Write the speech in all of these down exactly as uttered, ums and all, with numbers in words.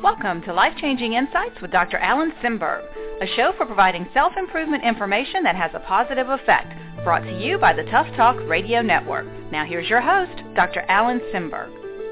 Welcome to Life-Changing Insights with Doctor Alan Simberg, a show for providing self-improvement information that has a positive effect, brought to you by the Tough Talk Radio Network. Now here's your host, Doctor Alan Simberg.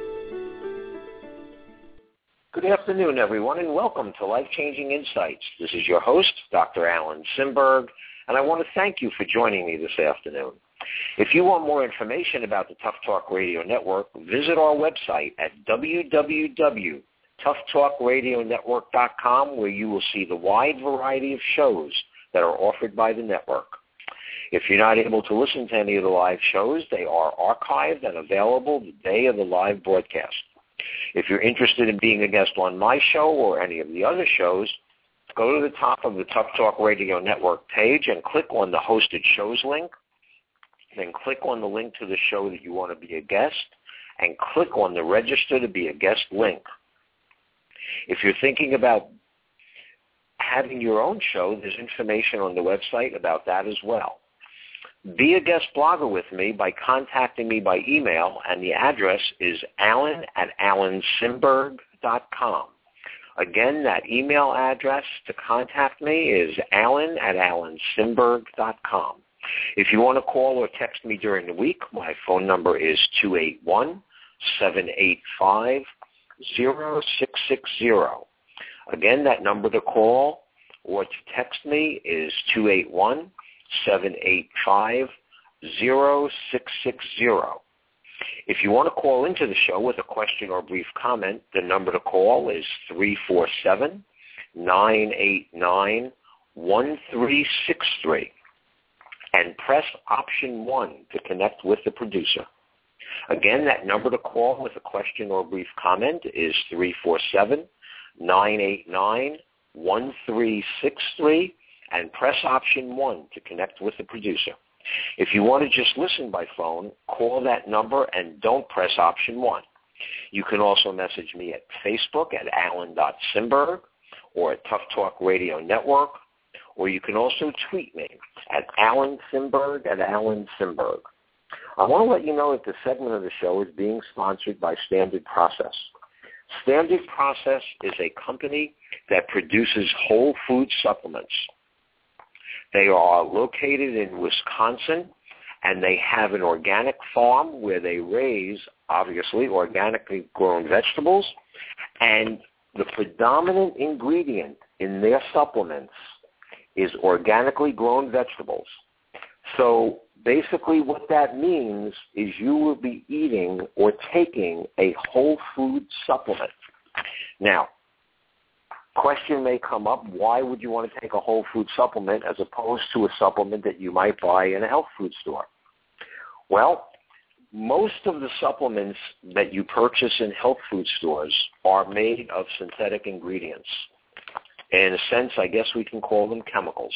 Good afternoon, everyone, and welcome to Life-Changing Insights. This is your host, Doctor Alan Simberg, and I want to thank you for joining me this afternoon. If you want more information about the Tough Talk Radio Network, visit our website at w w w dot tough talk radio network dot com, where you will see the wide variety of shows that are offered by the network. If you're not able to listen to any of the live shows, they are archived and available the day of the live broadcast. If you're interested in being a guest on my show or any of the other shows, go to the top of the Tough Talk Radio Network page and click on the Hosted Shows link. Then click on the link to the show that you want to be a guest, and click on the Register to be a Guest link. If you're thinking about having your own show, there's information on the website about that as well. Be a guest blogger with me by contacting me by email, and the address is alan at alan simberg dot com. Again, that email address to contact me is alan at alan simberg dot com. If you want to call or text me during the week, my phone number is two eight one, seven eight five, zero six six zero. Again, that number to call or to text me is two eight one, seven eight five, zero six six zero. If you want to call into the show with a question or brief comment, the number to call is three four seven, nine eight nine, one three six three. And press option one to connect with the producer. Again, that number to call with a question or brief comment is three four seven, nine eight nine, one three six three, and press option one to connect with the producer. If you want to just listen by phone, call that number and don't press option one. You can also message me at Facebook at alan dot simberg or at Tough Talk Radio Network, or you can also tweet me at Alan Simberg at Alan Simberg. I want to let you know that this segment of the show is being sponsored by Standard Process. Standard Process is a company that produces whole food supplements. They are located in Wisconsin, and they have an organic farm where they raise, obviously, organically grown vegetables, and the predominant ingredient in their supplements is organically grown vegetables. So basically what that means is you will be eating or taking a whole food supplement. Now, question may come up, why would you want to take a whole food supplement as opposed to a supplement that you might buy in a health food store? Well, most of the supplements that you purchase in health food stores are made of synthetic ingredients. In a sense, I guess we can call them chemicals.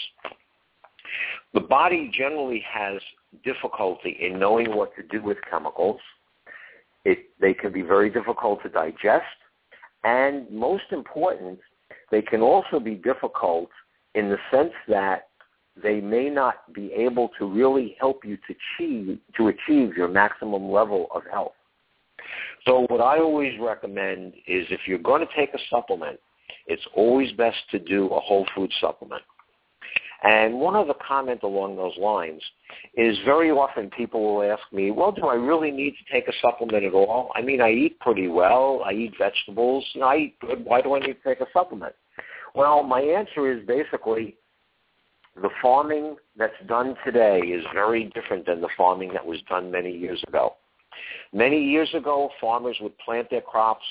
The body generally has difficulty in knowing what to do with chemicals. It, they can be very difficult to digest, and most important, they can also be difficult in the sense that they may not be able to really help you to achieve, to achieve your maximum level of health. So what I always recommend is if you're going to take a supplement, it's always best to do a whole food supplement. And one other comment along those lines is very often people will ask me, well, do I really need to take a supplement at all? I mean, I eat pretty well. I eat vegetables. You know, I eat good. Why do I need to take a supplement? Well, my answer is basically the farming that's done today is very different than the farming that was done many years ago. Many years ago, farmers would plant their crops,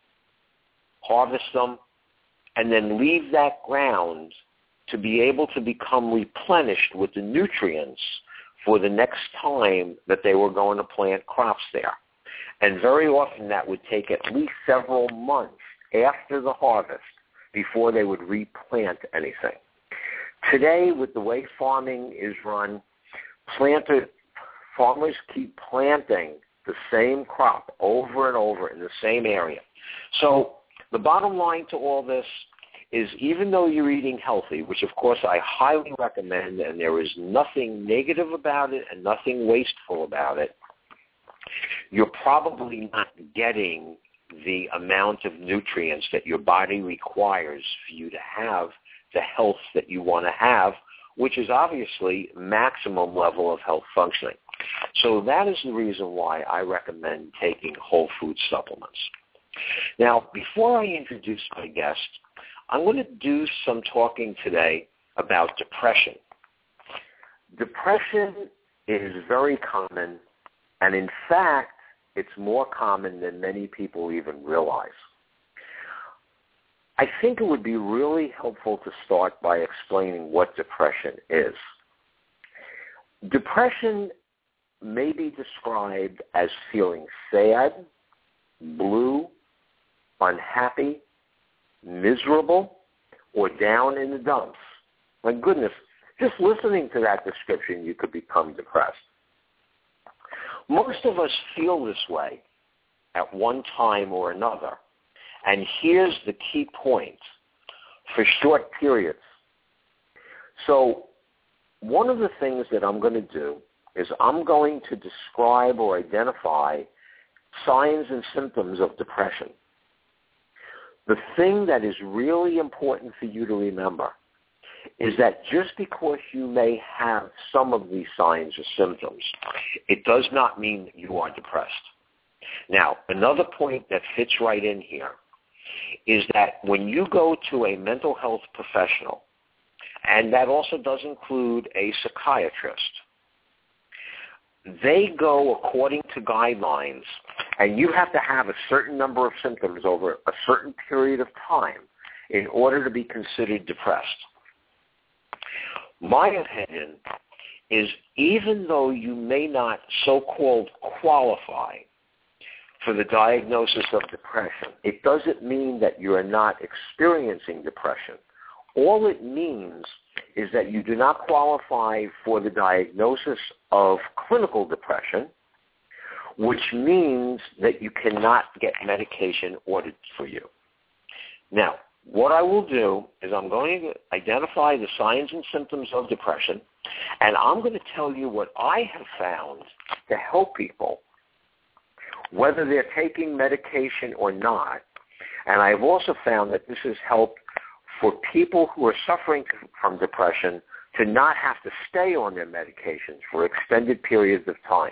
harvest them, and then leave that ground to be able to become replenished with the nutrients for the next time that they were going to plant crops there. And very often that would take at least several months after the harvest before they would replant anything. Today, with the way farming is run, planter, farmers keep planting the same crop over and over in the same area. So the bottom line to all this is even though you're eating healthy, which of course I highly recommend, and there is nothing negative about it and nothing wasteful about it, you're probably not getting the amount of nutrients that your body requires for you to have the health that you want to have, which is obviously maximum level of health functioning. So that is the reason why I recommend taking whole food supplements. Now, before I introduce my guest, I'm going to do some talking today about depression. Depression is very common, and in fact, it's more common than many people even realize. I think it would be really helpful to start by explaining what depression is. Depression may be described as feeling sad, blue, unhappy, miserable, or down in the dumps. My goodness, just listening to that description, you could become depressed. Most of us feel this way at one time or another. And here's the key point: for short periods. So one of the things that I'm going to do is I'm going to describe or identify signs and symptoms of depression. The thing that is really important for you to remember is that just because you may have some of these signs or symptoms, it does not mean that you are depressed. Now, another point that fits right in here is that when you go to a mental health professional, and that also does include a psychiatrist, they go according to guidelines, and you have to have a certain number of symptoms over a certain period of time in order to be considered depressed. My opinion is, even though you may not so-called qualify for the diagnosis of depression, it doesn't mean that you are not experiencing depression. All it means is that you do not qualify for the diagnosis of clinical depression, which means that you cannot get medication ordered for you. Now, what I will do is I'm going to identify the signs and symptoms of depression, and I'm going to tell you what I have found to help people, whether they're taking medication or not. And I've also found that this has helped for people who are suffering from depression to not have to stay on their medications for extended periods of time.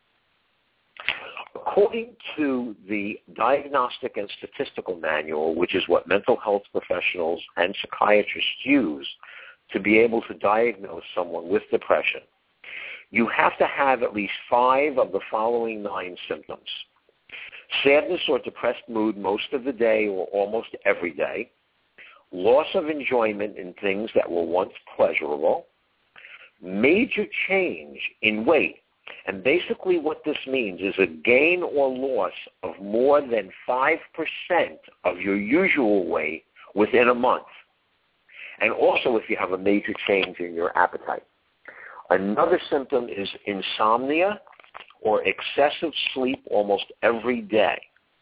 According to the Diagnostic and Statistical Manual, which is what mental health professionals and psychiatrists use to be able to diagnose someone with depression, you have to have at least five of the following nine symptoms: sadness or depressed mood most of the day or almost every day, loss of enjoyment in things that were once pleasurable, major change in weight. And basically what this means is a gain or loss of more than five percent of your usual weight within a month. And also if you have a major change in your appetite. Another symptom is insomnia or excessive sleep almost every day.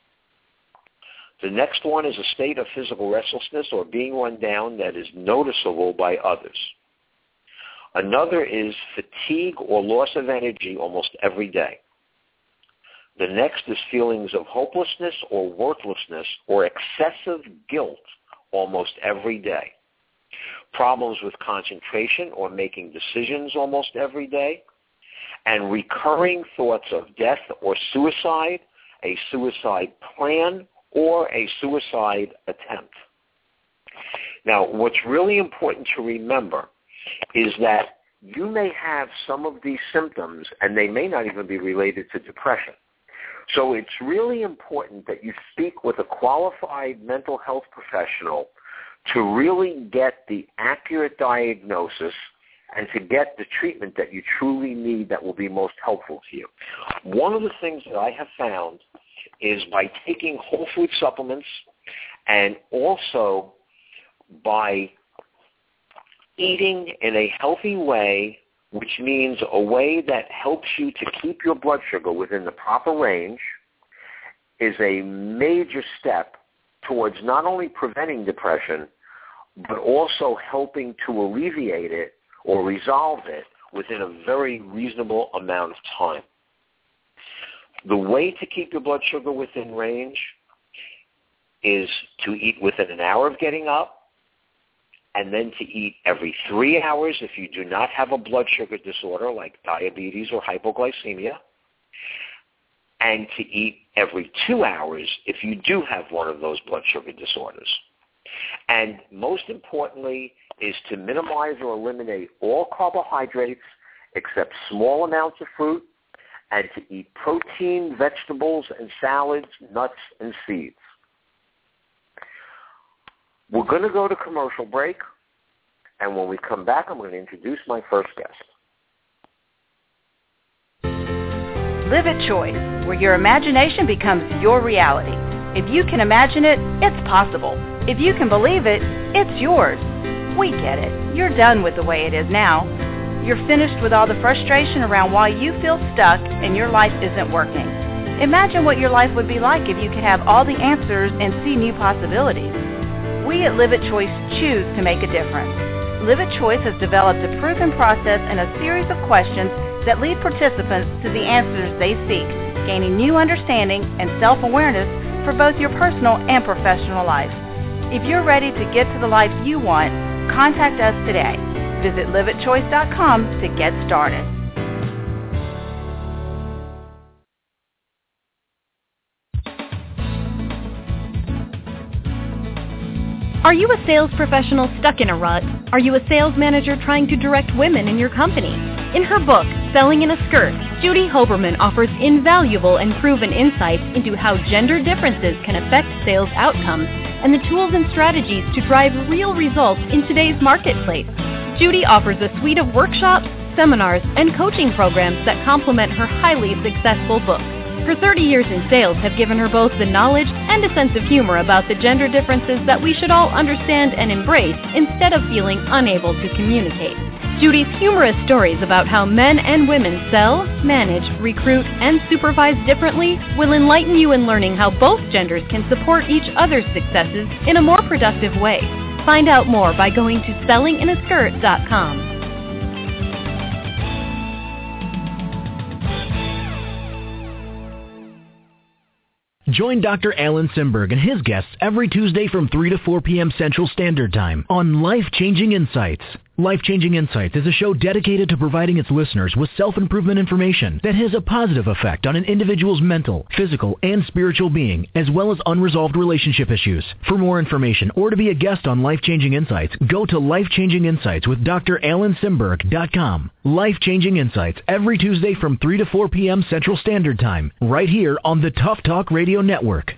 The next one is a state of physical restlessness or being run down that is noticeable by others. Another is fatigue or loss of energy almost every day. The next is feelings of hopelessness or worthlessness or excessive guilt almost every day. Problems with concentration or making decisions almost every day. And recurring thoughts of death or suicide, a suicide plan, or a suicide attempt. Now, what's really important to remember is that you may have some of these symptoms, and they may not even be related to depression. So it's really important that you speak with a qualified mental health professional to really get the accurate diagnosis and to get the treatment that you truly need that will be most helpful to you. One of the things that I have found is by taking whole food supplements and also by eating in a healthy way, which means a way that helps you to keep your blood sugar within the proper range, is a major step towards not only preventing depression, but also helping to alleviate it or resolve it within a very reasonable amount of time. The way to keep your blood sugar within range is to eat within an hour of getting up, and then to eat every three hours if you do not have a blood sugar disorder like diabetes or hypoglycemia, and to eat every two hours if you do have one of those blood sugar disorders. And most importantly is to minimize or eliminate all carbohydrates except small amounts of fruit, and to eat protein, vegetables, and salads, nuts, and seeds. We're going to go to commercial break, and when we come back, I'm going to introduce my first guest. Live at Choice, where your imagination becomes your reality. If you can imagine it, it's possible. If you can believe it, it's yours. We get it. You're done with the way it is now. You're finished with all the frustration around why you feel stuck and your life isn't working. Imagine what your life would be like if you could have all the answers and see new possibilities. We at Live at Choice choose to make a difference. Live at Choice has developed a proven process and a series of questions that lead participants to the answers they seek, gaining new understanding and self-awareness for both your personal and professional life. If you're ready to get to the life you want, contact us today. Visit live at choice dot com to get started. Are you a sales professional stuck in a rut? Are you a sales manager trying to direct women in your company? In her book, Selling in a Skirt, Judy Hoberman offers invaluable and proven insights into how gender differences can affect sales outcomes and the tools and strategies to drive real results in today's marketplace. Judy offers a suite of workshops, seminars, and coaching programs that complement her highly successful book. Her thirty years in sales have given her both the knowledge and a sense of humor about the gender differences that we should all understand and embrace instead of feeling unable to communicate. Judy's humorous stories about how men and women sell, manage, recruit, and supervise differently will enlighten you in learning how both genders can support each other's successes in a more productive way. Find out more by going to selling in a skirt dot com. Join Doctor Alan Simberg and his guests every Tuesday from three to four p.m. Central Standard Time on Life-Changing Insights. Life-Changing Insights is a show dedicated to providing its listeners with self-improvement information that has a positive effect on an individual's mental, physical, and spiritual being, as well as unresolved relationship issues. For more information or to be a guest on Life-Changing Insights, go to life changing insights with Dr Alan Simberg dot com. Life-Changing Insights every Tuesday from three to four p.m. Central Standard Time, right here on the Tough Talk Radio Network.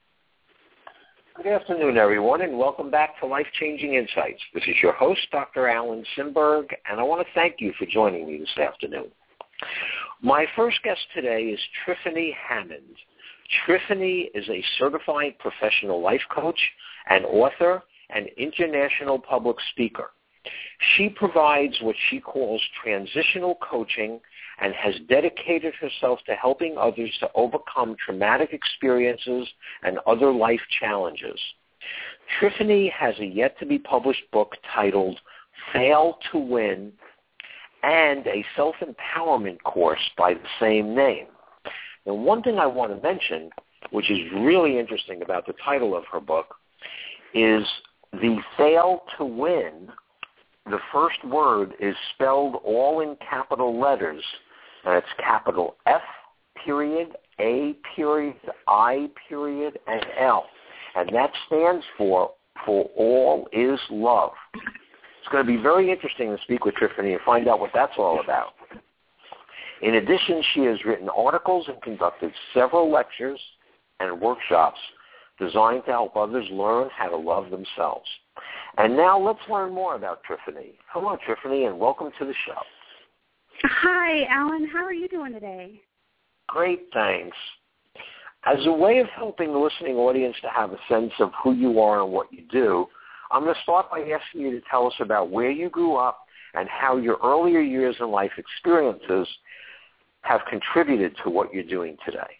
Good afternoon, everyone, and welcome back to Life-Changing Insights. This is your host, Doctor Alan Simberg, and I want to thank you for joining me this afternoon. My first guest today is Triffany Hammond. Triffany is a certified professional life coach, an author, and international public speaker. She provides what she calls transitional coaching and has dedicated herself to helping others to overcome traumatic experiences and other life challenges. Triffany has a yet-to-be-published book titled Fail to Win and a self-empowerment course by the same name. Now, one thing I want to mention, which is really interesting about the title of her book, is the Fail to Win. The first word is spelled all in capital letters. And it's capital F, period, A, period, I, period, and L. And that stands for, for all is love. It's going to be very interesting to speak with Triffany and find out what that's all about. In addition, she has written articles and conducted several lectures and workshops designed to help others learn how to love themselves. And now let's learn more about Triffany. Hello, Triffany, and welcome to the show. Hi, Alan. How are you doing today? Great, thanks. As a way of helping the listening audience to have a sense of who you are and what you do, I'm going to start by asking you to tell us about where you grew up and how your earlier years in life experiences have contributed to what you're doing today.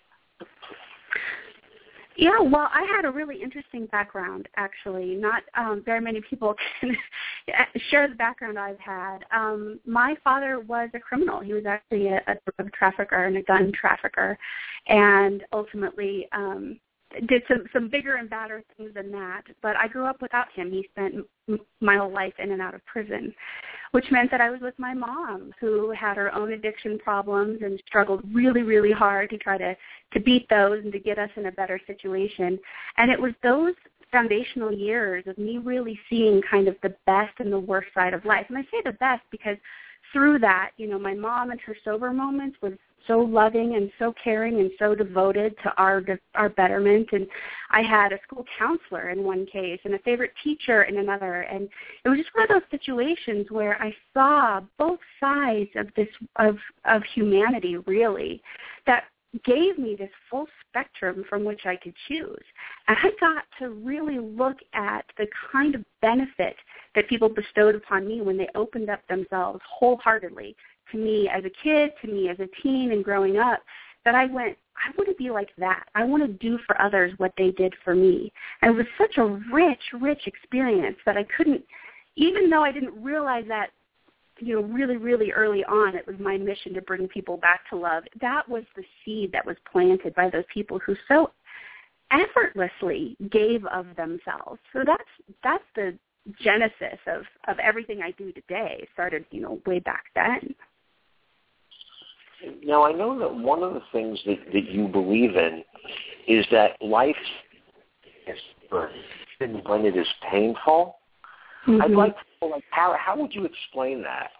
Yeah, well, I had a really interesting background, actually. Not um, very many people can share the background I've had. Um, my father was a criminal. He was actually a, a drug trafficker and a gun trafficker. And ultimately, um, did some, some bigger and badder things than that, but I grew up without him. He spent m- my whole life in and out of prison, which meant that I was with my mom, who had her own addiction problems and struggled really, really hard to try to, to beat those and to get us in a better situation. And it was those foundational years of me really seeing kind of the best and the worst side of life. And I say the best because through that, you know, my mom and her sober moments was so loving and so caring and so devoted to our our betterment. And I had a school counselor in one case and a favorite teacher in another. And it was just one of those situations where I saw both sides of this of of humanity, really, that gave me this full spectrum from which I could choose. And I got to really look at the kind of benefit that people bestowed upon me when they opened up themselves wholeheartedly to me as a kid, to me as a teen and growing up, that I went, I want to be like that. I want to do for others what they did for me. And it was such a rich, rich experience that I couldn't, even though I didn't realize that, you know, really, really early on, it was my mission to bring people back to love. That was the seed that was planted by those people who so effortlessly gave of themselves. So that's that's the genesis of, of everything I do today. It started, you know, way back then. Now, I know that one of the things that, that you believe in is that life is even when it is painful. Mm-hmm. I'd like to know, like, how, how would you explain that?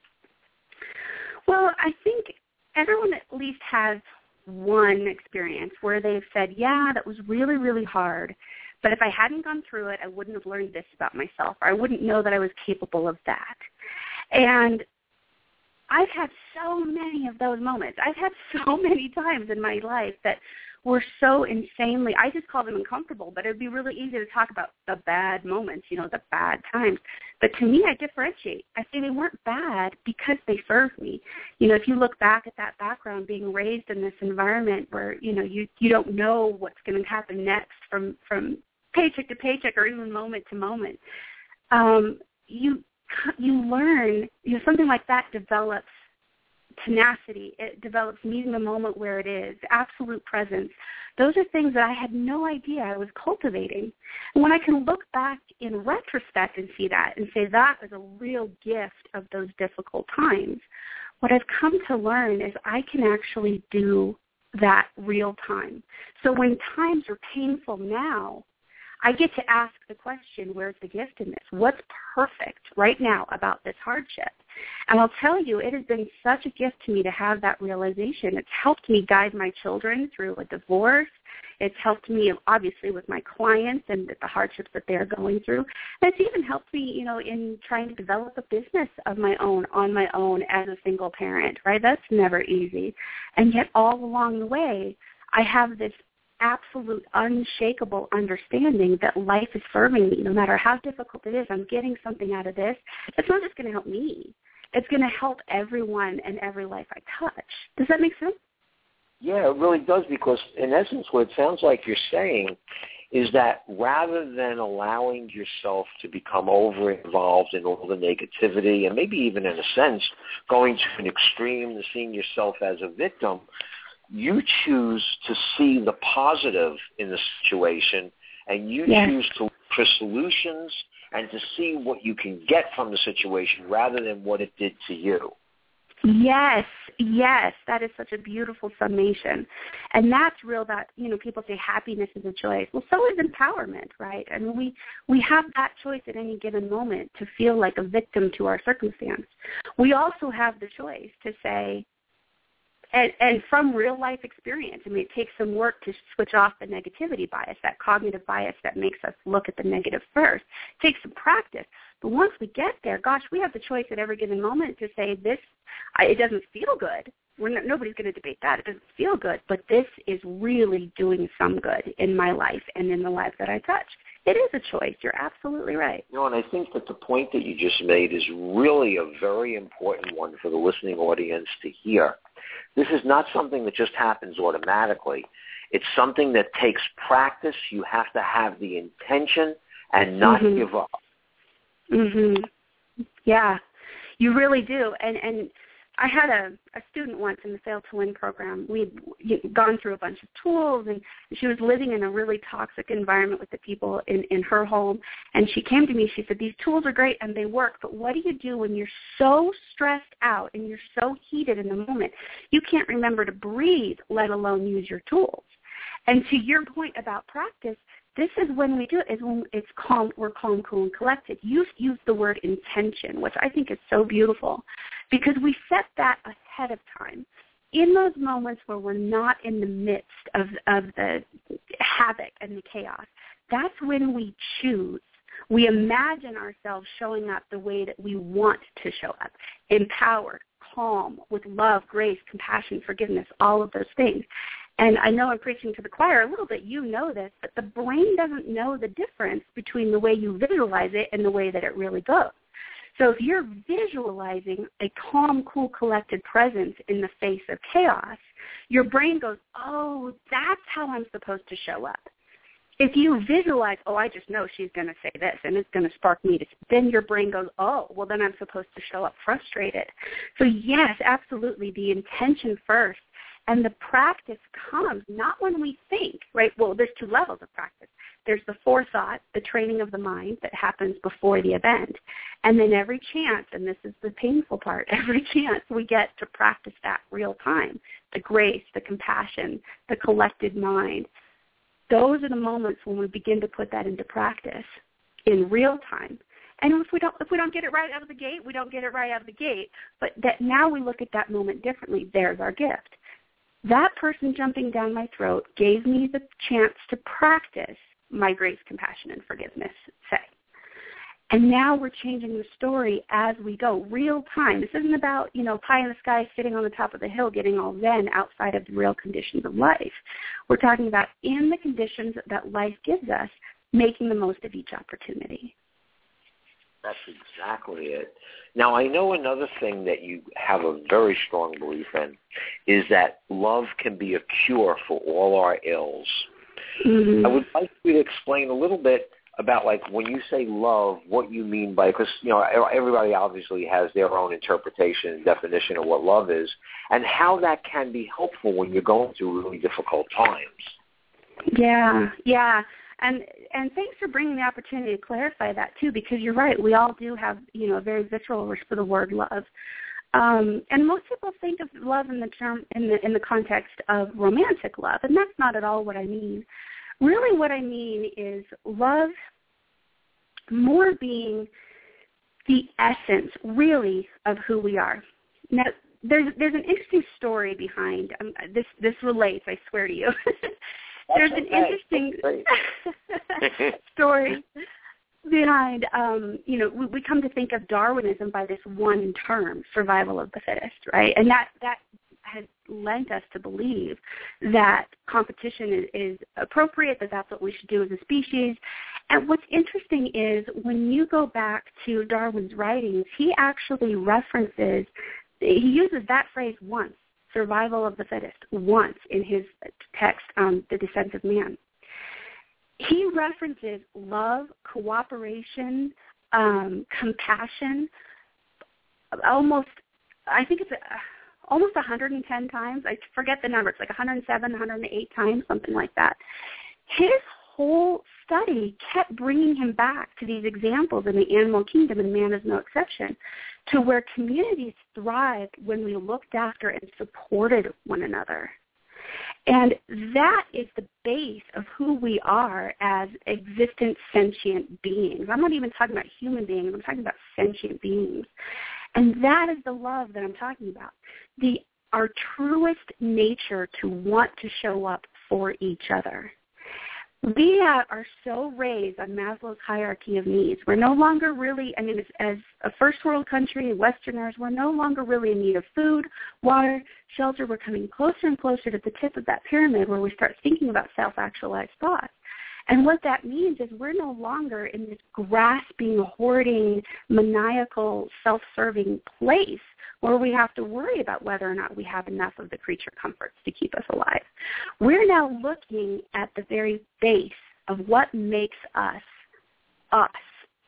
Well, I think everyone at least has one experience where they've said, yeah, that was really, really hard, but if I hadn't gone through it, I wouldn't have learned this about myself, or I wouldn't know that I was capable of that. And I've had so many of those moments. I've had so many times in my life that were so insanely, I just call them uncomfortable, but it would be really easy to talk about the bad moments, you know, the bad times. But to me, I differentiate. I say they weren't bad because they served me. You know, if you look back at that background, being raised in this environment where, you know, you, you don't know what's going to happen next from, from paycheck to paycheck or even moment to moment, um, you you learn, you know, something like that develops tenacity. It develops meeting the moment where it is, absolute presence. Those are things that I had no idea I was cultivating. And when I can look back in retrospect and see that and say that was a real gift of those difficult times, what I've come to learn is I can actually do that real time. So when times are painful now, I get to ask the question, where's the gift in this? What's perfect right now about this hardship? And I'll tell you, it has been such a gift to me to have that realization. It's helped me guide my children through a divorce. It's helped me, obviously, with my clients and the hardships that they're going through. And it's even helped me, you know, in trying to develop a business of my own, on my own, as a single parent, right? That's never easy. And yet all along the way, I have this absolute unshakable understanding that life is serving me. No matter how difficult it is, I'm getting something out of this. It's not just going to help me. It's going to help everyone and every life I touch. Does that make sense? Yeah, it really does, because in essence what it sounds like you're saying is that rather than allowing yourself to become over-involved in all the negativity and maybe even in a sense going to an extreme to seeing yourself as a victim, you choose to see the positive in the situation, and you yes. choose to look for solutions and to see what you can get from the situation rather than what it did to you. Yes, yes, that is such a beautiful summation. And that's real that, you know, people say happiness is a choice. Well, so is empowerment, right? I mean, we, we have that choice at any given moment to feel like a victim to our circumstance. We also have the choice to say, And, and from real life experience, I mean, it takes some work to switch off the negativity bias, that cognitive bias that makes us look at the negative first. It takes some practice. But once we get there, gosh, we have the choice at every given moment to say, this, I, it doesn't feel good. We're not, nobody's going to debate that. It doesn't feel good, but this is really doing some good in my life and in the lives that I touch. It is a choice. You're absolutely right. You know, and I think that the point that you just made is really a very important one for the listening audience to hear. This is not something that just happens automatically. It's something that takes practice. You have to have the intention and not mm-hmm. give up. Mhm. Yeah, you really do. And and I had a, a student once in the Fail to Win program. We'd gone through a bunch of tools, and she was living in a really toxic environment with the people in, in her home. And she came to me, she said, these tools are great and they work, but what do you do when you're so stressed out and you're so heated in the moment, you can't remember to breathe, let alone use your tools? And to your point about practice, this is when we do it, is when it's calm, we're calm, cool, and collected. You use the word intention, which I think is so beautiful, because we set that ahead of time. In those moments where we're not in the midst of, of the havoc and the chaos, that's when we choose. We imagine ourselves showing up the way that we want to show up, empowered, calm, with love, grace, compassion, forgiveness, all of those things. And I know I'm preaching to the choir a little bit. You know this, but the brain doesn't know the difference between the way you visualize it and the way that it really goes. So if you're visualizing a calm, cool, collected presence in the face of chaos, your brain goes, oh, that's how I'm supposed to show up. If you visualize, oh, I just know she's going to say this and it's going to spark me, to, then your brain goes, oh, well, then I'm supposed to show up frustrated. So yes, absolutely, the intention first. And the practice comes not when we think, right? Well, there's two levels of practice. There's the forethought, the training of the mind that happens before the event. And then every chance, and this is the painful part, every chance we get to practice that real time, the grace, the compassion, the collected mind, those are the moments when we begin to put that into practice in real time. And if we don't if we don't get it right out of the gate, we don't get it right out of the gate. But that now we look at that moment differently. There's our gift. That person jumping down my throat gave me the chance to practice my grace, compassion, and forgiveness, say. And now we're changing the story as we go, real time. This isn't about, you know, pie in the sky sitting on the top of the hill getting all zen outside of the real conditions of life. We're talking about in the conditions that life gives us, making the most of each opportunity. That's exactly it. Now, I know another thing that you have a very strong belief in is that love can be a cure for all our ills. Mm-hmm. I would like you to explain a little bit about, like, when you say love, what you mean by, because, you know, everybody obviously has their own interpretation and definition of what love is, and how that can be helpful when you're going through really difficult times. Yeah, yeah. And and thanks for bringing the opportunity to clarify that, too, because you're right. We all do have, you know, a very visceral wish for the word love. Um, and most people think of love in the term in the in the context of romantic love, and that's not at all what I mean. Really what I mean is love more being the essence, really, of who we are. Now, there's there's an interesting story behind um, this. This relates, I swear to you. There's an interesting story behind, um, you know, we, we come to think of Darwinism by this one term, survival of the fittest, right? And that, that has lent us to believe that competition is, is appropriate, that that's what we should do as a species. And what's interesting is when you go back to Darwin's writings, he actually references, he uses that phrase once. Survival of the fittest, once in his text, um, The Descent of Man. He references love, cooperation, um, compassion, almost, I think it's a, almost one hundred ten times. I forget the number. It's like one hundred seven, one hundred eight times, something like that. His whole study kept bringing him back to these examples in the animal kingdom, and man is no exception, to where communities thrived when we looked after and supported one another. And that is the base of who we are as existent sentient beings. I'm not even talking about human beings. I'm talking about sentient beings. And that is the love that I'm talking about. The our truest nature to want to show up for each other. We are so raised on Maslow's hierarchy of needs. We're no longer really, I mean, as, as a first world country, Westerners, we're no longer really in need of food, water, shelter. We're coming closer and closer to the tip of that pyramid where we start thinking about self-actualized thoughts. And what that means is we're no longer in this grasping, hoarding, maniacal, self-serving place where we have to worry about whether or not we have enough of the creature comforts to keep us alive. We're now looking at the very base of what makes us us,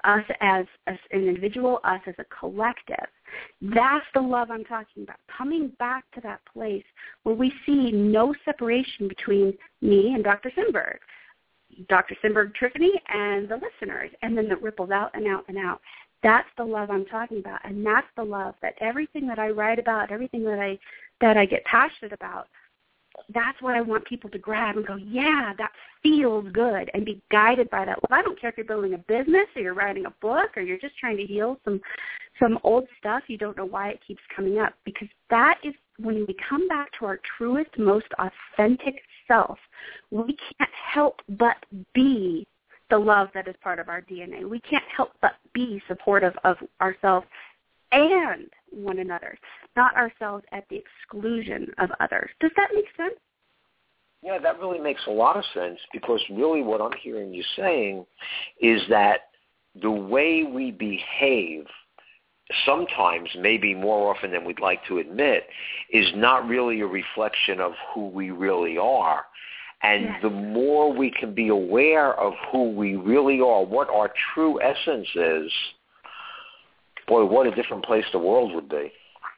us as, as an individual, us as a collective. That's the love I'm talking about, coming back to that place where we see no separation between me and Doctor Simberg, Doctor Simberg Tiffany and the listeners, and then it ripples out and out and out. That's the love I'm talking about, and that's the love that everything that I write about, everything that I that I get passionate about, that's what I want people to grab and go, yeah, that feels good, and be guided by that. Well, I don't care if you're building a business or you're writing a book or you're just trying to heal some some old stuff. You don't know why it keeps coming up, because that is when we come back to our truest, most authentic self, we can't help but be the love that is part of our D N A. We can't help but be supportive of ourselves and one another, not ourselves at the exclusion of others. Does that make sense? Yeah, that really makes a lot of sense, because really what I'm hearing you saying is that the way we behave, sometimes, maybe more often than we'd like to admit, is not really a reflection of who we really are. And yes. The more we can be aware of who we really are, what our true essence is, boy, what a different place the world would be.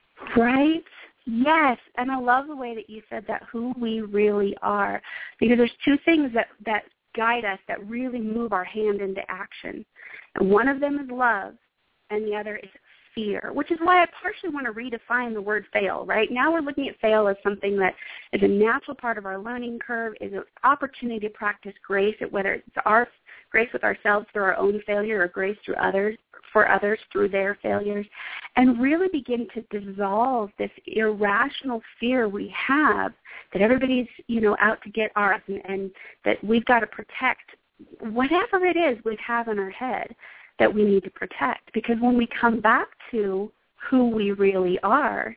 Right? Yes. And I love the way that you said that, who we really are, because there's two things that, that guide us, that really move our hand into action. And one of them is love, and the other is fear, which is why I partially want to redefine the word fail, right? Now we're looking at fail as something that is a natural part of our learning curve, is an opportunity to practice grace, whether it's our grace with ourselves through our own failure or grace through others, for others through their failures, and really begin to dissolve this irrational fear we have that everybody's, you know, out to get ours, and, and that we've got to protect whatever it is we have in our head that we need to protect. Because when we come back to who we really are,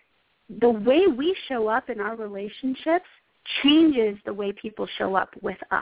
the way we show up in our relationships changes the way people show up with us.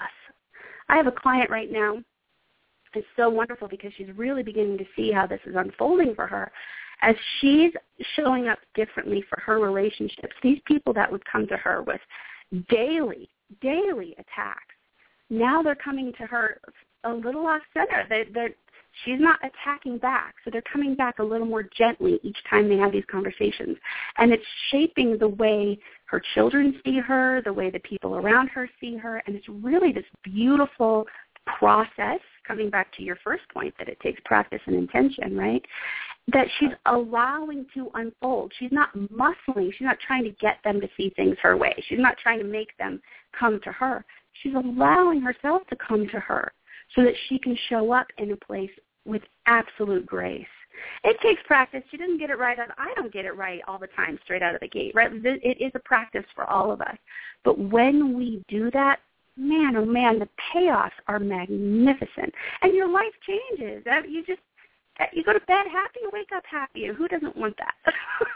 I have a client right now. It's so wonderful because she's really beginning to see how this is unfolding for her. As she's showing up differently for her relationships, these people that would come to her with daily, daily attacks, now they're coming to her a little off center. They, they're She's not attacking back, so they're coming back a little more gently each time they have these conversations. And it's shaping the way her children see her, the way the people around her see her, and it's really this beautiful process, coming back to your first point, that it takes practice and intention, right, that she's allowing to unfold. She's not muscling. She's not trying to get them to see things her way. She's not trying to make them come to her. She's allowing herself to come to her so that she can show up in a place with absolute grace. It takes practice. She doesn't get it right. I don't get it right all the time straight out of the gate, right? It is a practice for all of us. But when we do that, man, oh man, the payoffs are magnificent. And your life changes. You just, you go to bed happy, you wake up happy. Who doesn't want that?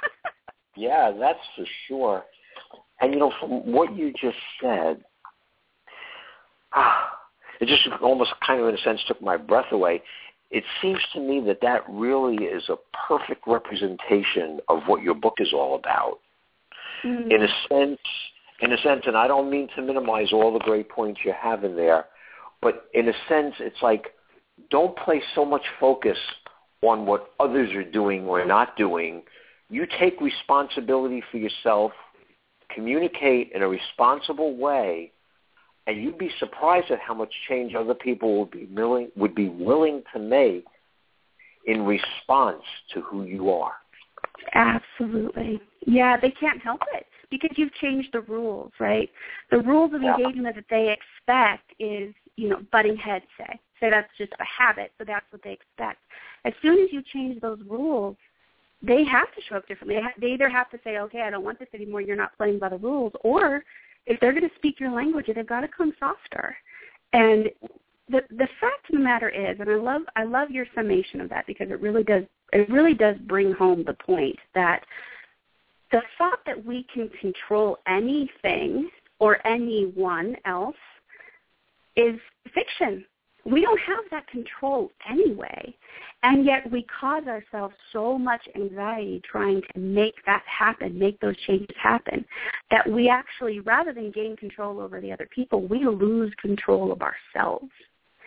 Yeah, that's for sure. And, you know, from what you just said, ah, it just almost kind of, in a sense, took my breath away. It seems to me that that really is a perfect representation of what your book is all about. Mm-hmm. In a sense, in a sense, and I don't mean to minimize all the great points you have in there, but in a sense, it's like, don't place so much focus on what others are doing or not doing. You take responsibility for yourself, communicate in a responsible way, and you'd be surprised at how much change other people would be willing would be willing to make in response to who you are. Absolutely. Yeah, they can't help it because you've changed the rules, right? The rules of engagement that they expect is, you know, butting heads, say. Say that's just a habit, so that's what they expect. As soon as you change those rules, they have to show up differently. They, ha- they either have to say, okay, I don't want this anymore, you're not playing by the rules, or if they're going to speak your language, they've got to come softer. And the the fact of the matter is, and I love I love your summation of that, because it really does it really does bring home the point that the thought that we can control anything or anyone else is fiction. We don't have that control anyway, and yet we cause ourselves so much anxiety trying to make that happen, make those changes happen, that we actually, rather than gain control over the other people, we lose control of ourselves.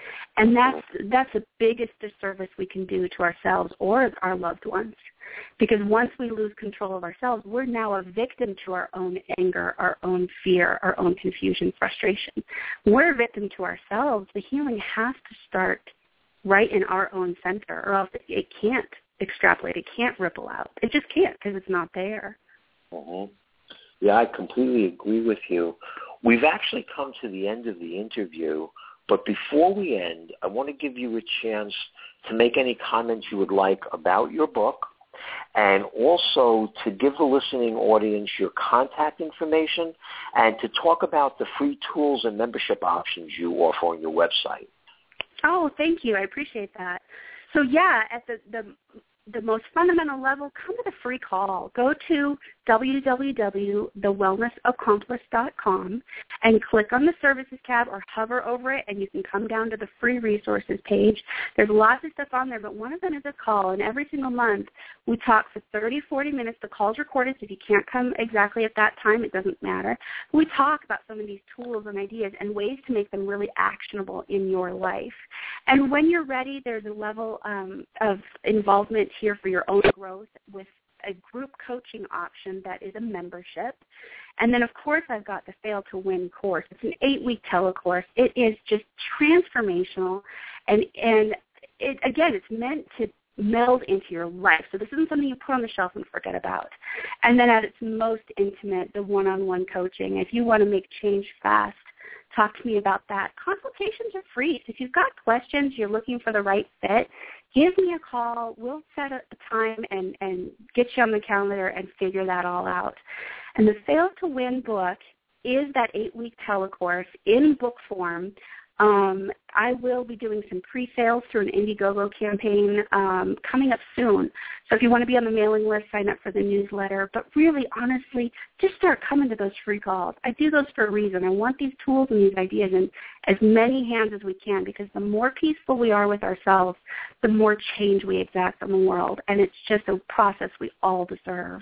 And that's that's the biggest disservice we can do to ourselves or our loved ones. Because once we lose control of ourselves, we're now a victim to our own anger, our own fear, our own confusion, frustration. We're a victim to ourselves. The healing has to start right in our own center, or else it, it can't extrapolate. It can't ripple out. It just can't because it's not there. Mm-hmm. Yeah, I completely agree with you. We've actually come to the end of the interview, but before we end, I want to give you a chance to make any comments you would like about your book, and also to give the listening audience your contact information and to talk about the free tools and membership options you offer on your website. Oh, thank you. I appreciate that. So, yeah, at the, the the most fundamental level, come with a free call. Go to w w w dot the wellness accomplice dot com and click on the services tab or hover over it, and you can come down to the free resources page. There's lots of stuff on there, but one of them is a call, and every single month we talk for thirty, forty minutes. The call's recorded, so if you can't come exactly at that time, it doesn't matter. We talk about some of these tools and ideas and ways to make them really actionable in your life. And when you're ready, there's a level um, of involvement here for your own growth with a group coaching option that is a membership. And then, of course, I've got the Fail to Win course. It's an eight-week telecourse. It is just transformational. And, and it, again, it's meant to meld into your life. So this isn't something you put on the shelf and forget about. And then at its most intimate, the one-on-one coaching. If you want to make change fast, talk to me about that. Consultations are free. So if you've got questions, you're looking for the right fit, give me a call. We'll set a time and, and get you on the calendar and figure that all out. And the Fail to Win book is that eight-week telecourse in book form. Um, I will be doing some pre-sales through an Indiegogo campaign um, coming up soon. So if you want to be on the mailing list, sign up for the newsletter. But really, honestly, just start coming to those free calls. I do those for a reason. I want these tools and these ideas in as many hands as we can, because the more peaceful we are with ourselves, the more change we exact on the world. And it's just a process we all deserve.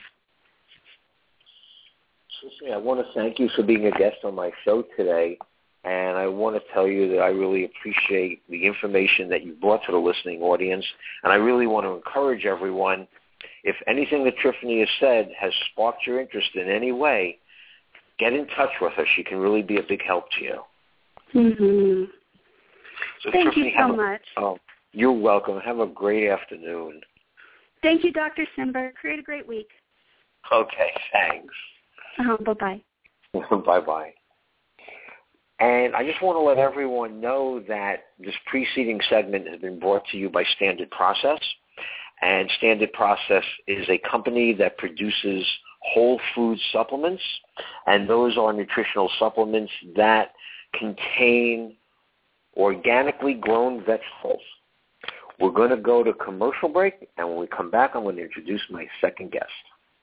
I want to thank you for being a guest on my show today. And I want to tell you that I really appreciate the information that you brought to the listening audience. And I really want to encourage everyone, if anything that Tiffany has said has sparked your interest in any way, get in touch with her. She can really be a big help to you. Mm-hmm. So Thank Tiffany, you so a, much. Oh, you're welcome. Have a great afternoon. Thank you, Doctor Simberg. Create a great week. Okay, thanks. Uh-huh, bye-bye. Bye-bye. And I just want to let everyone know that this preceding segment has been brought to you by Standard Process. And Standard Process is a company that produces whole food supplements. And those are nutritional supplements that contain organically grown vegetables. We're going to go to commercial break. And when we come back, I'm going to introduce my second guest.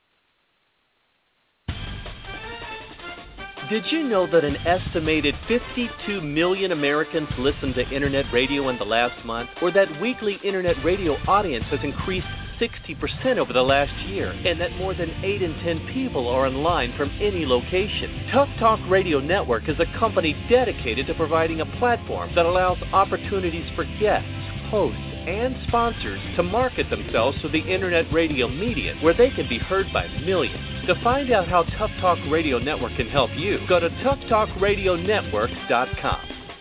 Did you know that an estimated fifty-two million Americans listened to Internet radio in the last month? Or that weekly Internet radio audience has increased sixty percent over the last year? And that more than eight in ten people are online from any location? Tough Talk Radio Network is a company dedicated to providing a platform that allows opportunities for guests, hosts, and sponsors to market themselves to the Internet radio medium, where they can be heard by millions. To find out how Tough Talk Radio Network can help you, go to tough talk radio network dot com.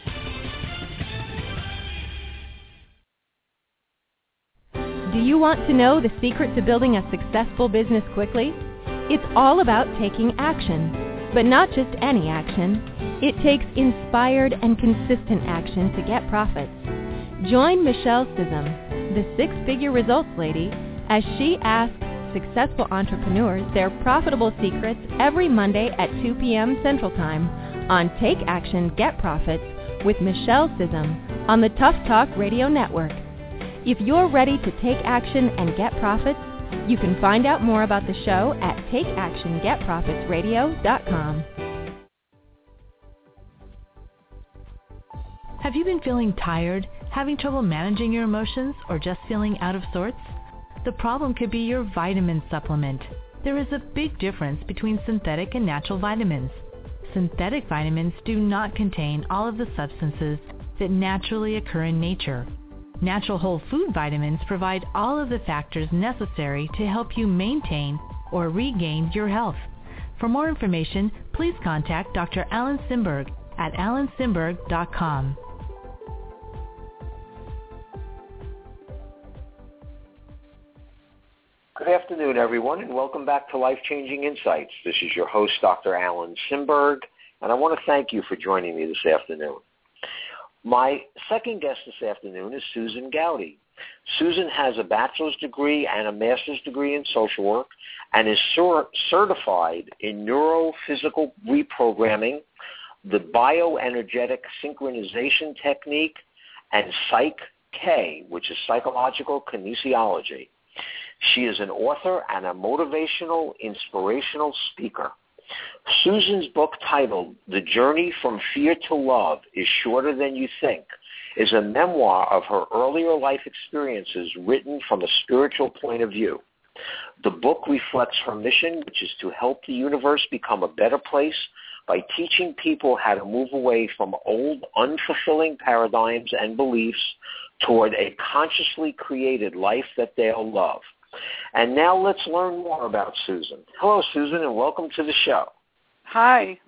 Do you want to know the secret to building a successful business quickly? It's all about taking action, but not just any action. It takes inspired and consistent action to get profits. Join Michelle Sissom, the six-figure results lady, as she asks successful entrepreneurs their profitable secrets every Monday at two p.m. Central Time on Take Action, Get Profits with Michelle Sissom on the Tough Talk Radio Network. If you're ready to take action and get profits, you can find out more about the show at take action get profits radio dot com. Have you been feeling tired, having trouble managing your emotions, or just feeling out of sorts? The problem could be your vitamin supplement. There is a big difference between synthetic and natural vitamins. Synthetic vitamins do not contain all of the substances that naturally occur in nature. Natural whole food vitamins provide all of the factors necessary to help you maintain or regain your health. For more information, please contact Doctor Alan Simberg at alan simberg dot com. Good afternoon, everyone, and welcome back to Life Changing Insights. This is your host, Doctor Alan Simberg, and I want to thank you for joining me this afternoon. My second guest this afternoon is Susan Gowdy. Susan has a bachelor's degree and a master's degree in social work and is cer- certified in neurophysical reprogramming, the bioenergetic synchronization technique, and Psych-K, which is psychological kinesiology. She is an author and a motivational, inspirational speaker. Susan's book titled The Journey from Fear to Love is Shorter Than You Think is a memoir of her earlier life experiences written from a spiritual point of view. The book reflects her mission, which is to help the universe become a better place by teaching people how to move away from old, unfulfilling paradigms and beliefs toward a consciously created life that they'll love. And now let's learn more about Susan. Hello, Susan, and welcome to the show. Hi.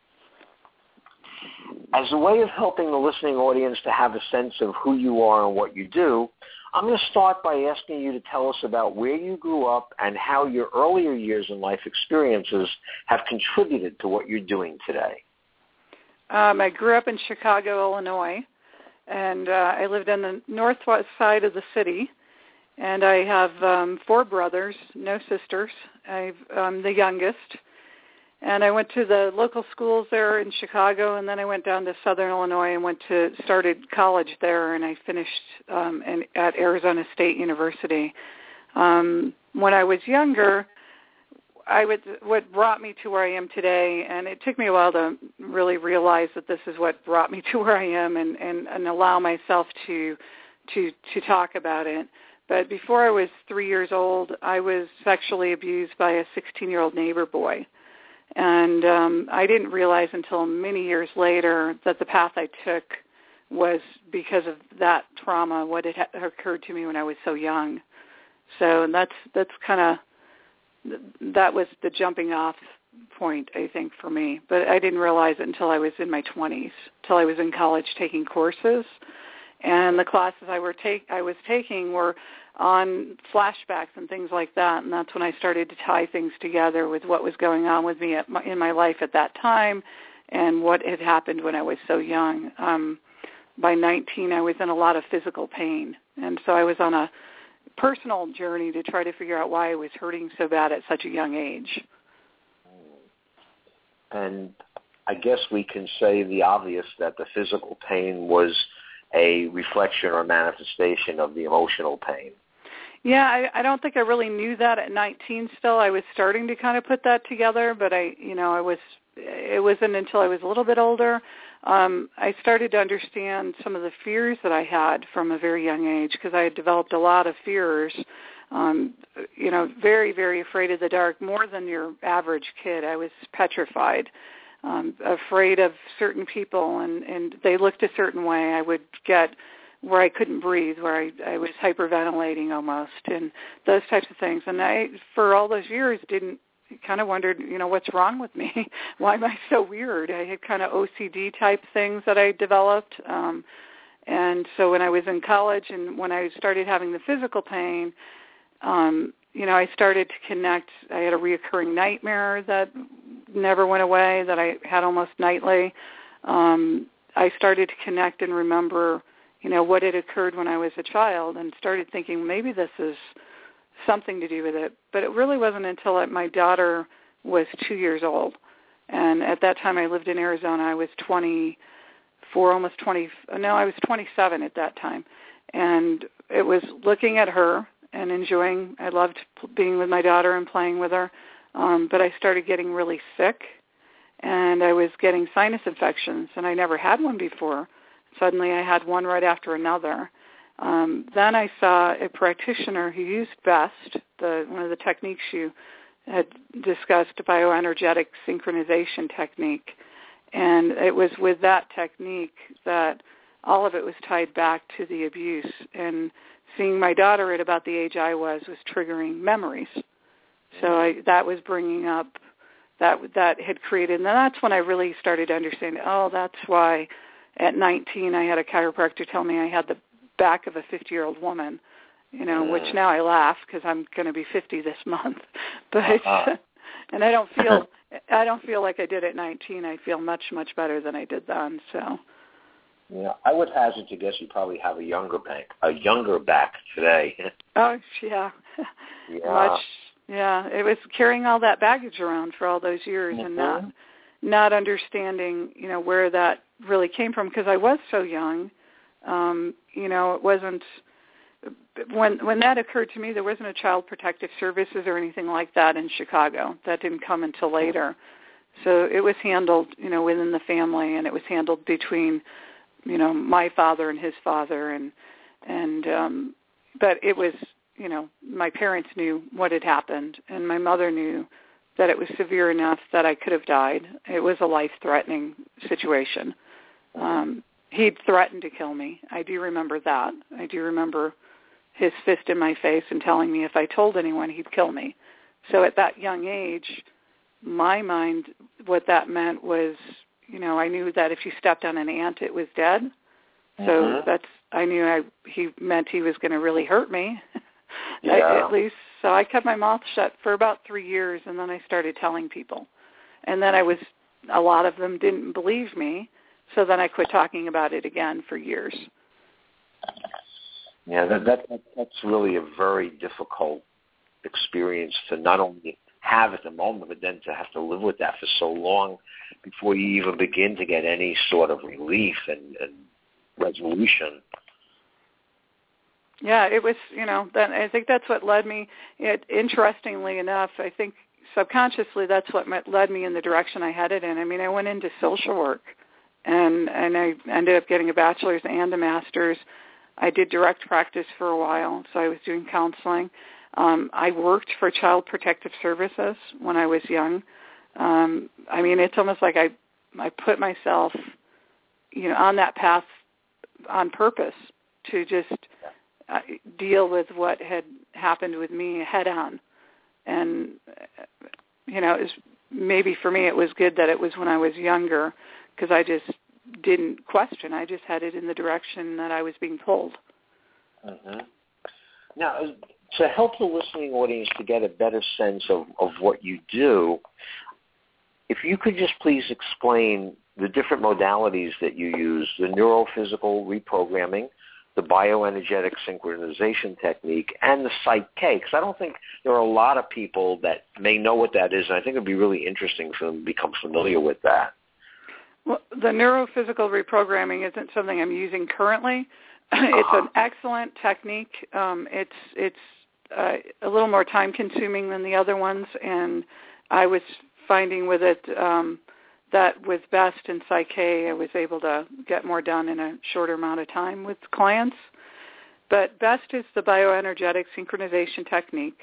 As a way of helping the listening audience to have a sense of who you are and what you do, I'm going to start by asking you to tell us about where you grew up and how your earlier years in life experiences have contributed to what you're doing today. Um, I grew up in Chicago, Illinois, and uh, I lived on the northwest side of the city. And I have um, four brothers, no sisters. I've, I'm the youngest. And I went to the local schools there in Chicago, and then I went down to Southern Illinois and went to started college there, and I finished um, in, at Arizona State University. Um, when I was younger, I would, what brought me to where I am today, and it took me a while to really realize that this is what brought me to where I am and, and, and allow myself to to to talk about it. But before I was three years old, I was sexually abused by a sixteen-year-old neighbor boy. And um, I didn't realize until many years later that the path I took was because of that trauma, what had ha- occurred to me when I was so young. So and that's that's kind of, that was the jumping off point, I think, for me. But I didn't realize it until I was in my twenties, until I was in college taking courses. And the classes I were take I was taking were on flashbacks and things like that, and that's when I started to tie things together with what was going on with me at my, in my life at that time and what had happened when I was so young. Um, by nineteen, I was in a lot of physical pain, and so I was on a personal journey to try to figure out why I was hurting so bad at such a young age. And I guess we can say the obvious, that the physical pain was a reflection or manifestation of the emotional pain. Yeah, I, I don't think I really knew that at nineteen still. I was starting to kind of put that together, but I, you know, I was, it wasn't until I was a little bit older, um, I started to understand some of the fears that I had from a very young age, because I had developed a lot of fears, um, you know, very, very afraid of the dark, more than your average kid. I was petrified. Um, afraid of certain people, and, and they looked a certain way. I would get where I couldn't breathe, where I, I was hyperventilating almost, and those types of things. And I, for all those years, didn't kind of wondered, you know, what's wrong with me? Why am I so weird? I had kind of O C D type things that I developed. Um, and so when I was in college and when I started having the physical pain, um, you know, I started to connect. I had a reoccurring nightmare that never went away, that I had almost nightly. Um, I started to connect and remember, you know, what had occurred when I was a child, and started thinking maybe this is something to do with it. But it really wasn't until my daughter was two years old. And at that time I lived in Arizona. I was twenty-four, almost twenty. No, I was twenty-seven at that time. And it was looking at her and enjoying. I loved being with my daughter and playing with her. Um, but I started getting really sick, and I was getting sinus infections, and I never had one before. Suddenly I had one right after another. Um, then I saw a practitioner who used BEST, the, one of the techniques you had discussed, bioenergetic synchronization technique. And it was with that technique that all of it was tied back to the abuse. And seeing my daughter at about the age I was was triggering memories. So I, that was bringing up, that that had created, and that's when I really started to understand, oh, that's why at nineteen I had a chiropractor tell me I had the back of a fifty-year-old woman, you know, which now I laugh because I'm going to be fifty this month. But uh-huh. And I don't feel I don't feel like I did at nineteen. I feel much, much better than I did then. So. Yeah, I would hazard to guess you probably have a younger back, a younger back today. Oh, yeah. Yeah. Much, yeah. It was carrying all that baggage around for all those years mm-hmm. and not not understanding, you know, where that really came from because I was so young. Um, you know, it wasn't when when that occurred to me. There wasn't a Child Protective Services or anything like that in Chicago. That didn't come until later. So it was handled, you know, within the family, and it was handled between, you know, my father and his father, and and um, but it was, you know, my parents knew what had happened, and my mother knew that it was severe enough that I could have died. It was a life-threatening situation. Um, he'd threatened to kill me. I do remember that. I do remember his fist in my face and telling me if I told anyone, he'd kill me. So at that young age, my mind, what that meant was, you know, I knew that if you stepped on an ant, it was dead. So mm-hmm. that's, I knew I, he meant he was going to really hurt me, yeah. at least. So I kept my mouth shut for about three years, and then I started telling people. And then I was, a lot of them didn't believe me, so then I quit talking about it again for years. Yeah, that, that that's really a very difficult experience to not only have at the moment, but then to have to live with that for so long before you even begin to get any sort of relief and, and resolution. Yeah, it was, you know, then I think that's what led me, it, interestingly enough, I think subconsciously that's what led me in the direction I headed in. I mean, I went into social work, and, and I ended up getting a bachelor's and a master's. I did direct practice for a while, so I was doing counseling. Um, I worked for Child Protective Services when I was young. Um, I mean, it's almost like I, I put myself, you know, on that path on purpose to just uh, deal with what had happened with me head on. And, you know, it was, maybe for me it was good that it was when I was younger because I just didn't question. I just headed in the direction that I was being pulled. Mm-hmm. Now, to help the listening audience to get a better sense of, of what you do, if you could just please explain the different modalities that you use, the neurophysical reprogramming, the bioenergetic synchronization technique, and the Psych-K, because I don't think there are a lot of people that may know what that is, and I think it would be really interesting for them to become familiar with that. Well, the neurophysical reprogramming isn't something I'm using currently. It's an excellent technique. Um, it's it's uh, a little more time-consuming than the other ones, and I was finding with it um, that with BEST and Psych-K, I was able to get more done in a shorter amount of time with clients. But BEST is the bioenergetic synchronization technique,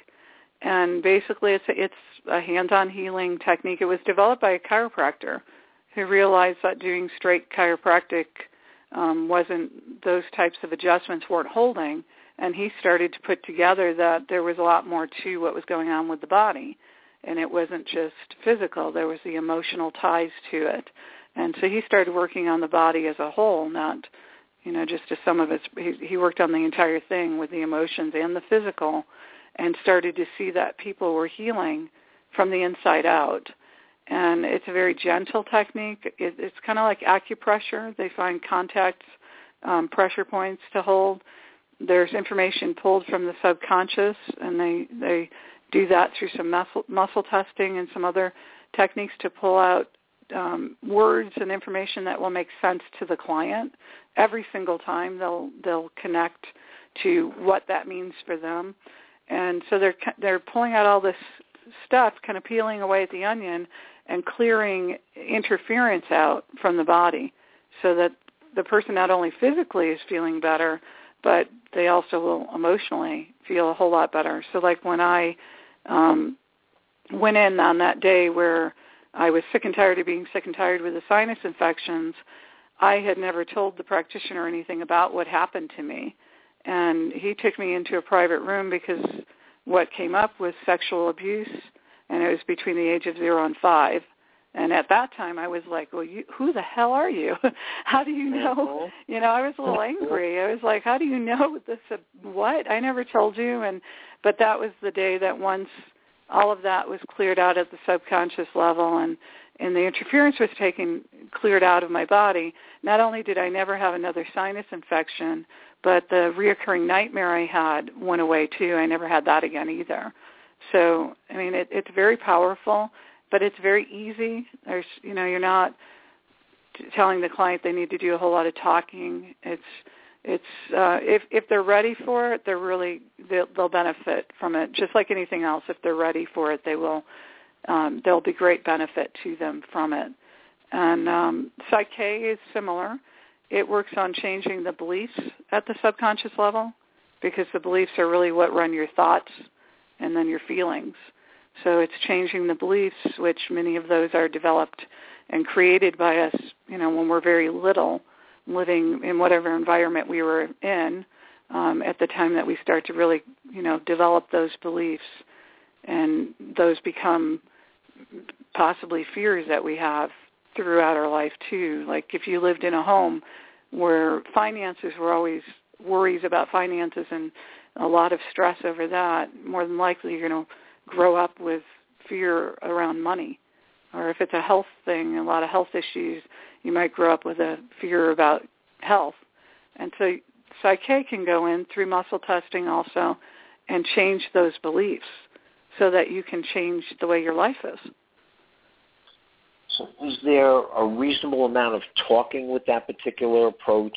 and basically it's a, it's a hands-on healing technique. It was developed by a chiropractor who realized that doing straight chiropractic um, wasn't, those types of adjustments weren't holding, and he started to put together that there was a lot more to what was going on with the body, and it wasn't just physical. There was the emotional ties to it. And so he started working on the body as a whole, not, you know, just to some of its, he, he worked on the entire thing with the emotions and the physical, and started to see that people were healing from the inside out. And it's a very gentle technique. It, it's kind of like acupressure. They find contact um, pressure points to hold. There's information pulled from the subconscious, and they, they do that through some muscle, muscle testing and some other techniques to pull out um, words and information that will make sense to the client. Every single time they'll they'll connect to what that means for them. And so they're they're pulling out all this stuff, kind of peeling away at the onion and clearing interference out from the body so that the person not only physically is feeling better, but they also will emotionally feel a whole lot better. So like when I um, went in on that day where I was sick and tired of being sick and tired with the sinus infections, I had never told the practitioner anything about what happened to me. And he took me into a private room because what came up was sexual abuse, and it was between the age of zero and five. And at that time, I was like, well, you, who the hell are you? How do you know? You know, I was a little angry. I was like, how do you know this? Uh, what? I never told you. And but that was the day that once all of that was cleared out at the subconscious level and, and the interference was taken, cleared out of my body, not only did I never have another sinus infection, but the reoccurring nightmare I had went away too. I never had that again either. So, I mean, it, it's very powerful. But it's very easy. There's, you know, you're not t- telling the client they need to do a whole lot of talking. It's, it's uh, if if they're ready for it, they're really they'll, they'll benefit from it. Just like anything else, if they're ready for it, they will. Um, there'll be great benefit to them from it. And um, Psych-K is similar. It works on changing the beliefs at the subconscious level, because the beliefs are really what run your thoughts and then your feelings. So it's changing the beliefs, which many of those are developed and created by us, you know, when we're very little, living in whatever environment we were in um, at the time that we start to really, you know, develop those beliefs. And those become possibly fears that we have throughout our life, too. Like if you lived in a home where finances were always worries about finances and a lot of stress over that, more than likely you're going to grow up with fear around money. Or if it's a health thing, a lot of health issues, you might grow up with a fear about health. And so Psych-K can go in through muscle testing also and change those beliefs so that you can change the way your life is. So is there a reasonable amount of talking with that particular approach?